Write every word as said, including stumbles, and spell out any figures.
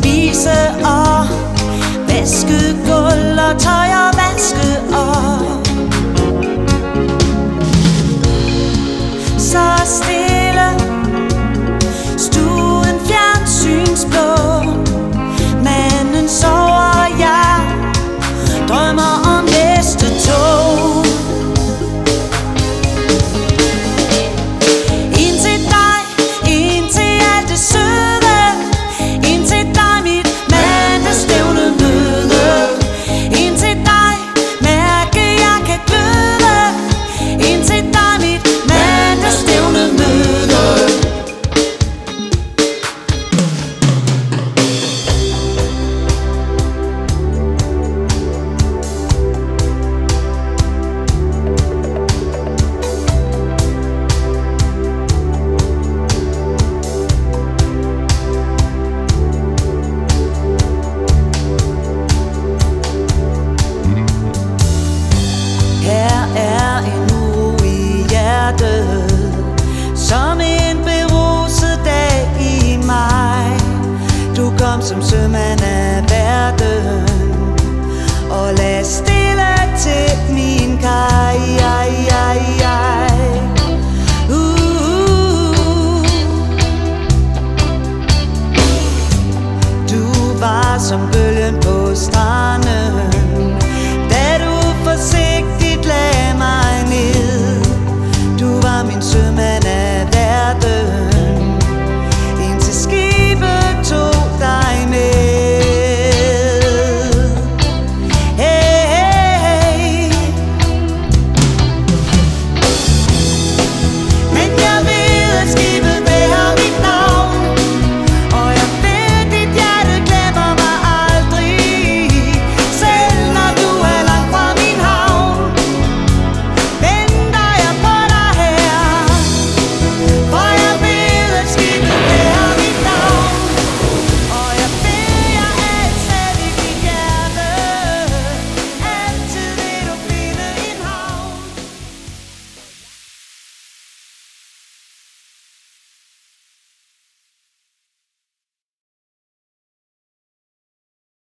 spise og vaske gulv og tøj og vaske op. Så stille, stuen fjernsynsblå. Manden sover, jeg drømmer om næste tog. Ind til dig, ind til alt det søde. Ind til dig, mit mandagsstævne møde. Ind til dig, mærke jeg kan gløde. Ind til dig, mit mandagsstævne møde. Her er en uro i hjertet, som en beruset dag i maj. Du kom som sømand af verden og lad stille til min kaj. Uh, du var som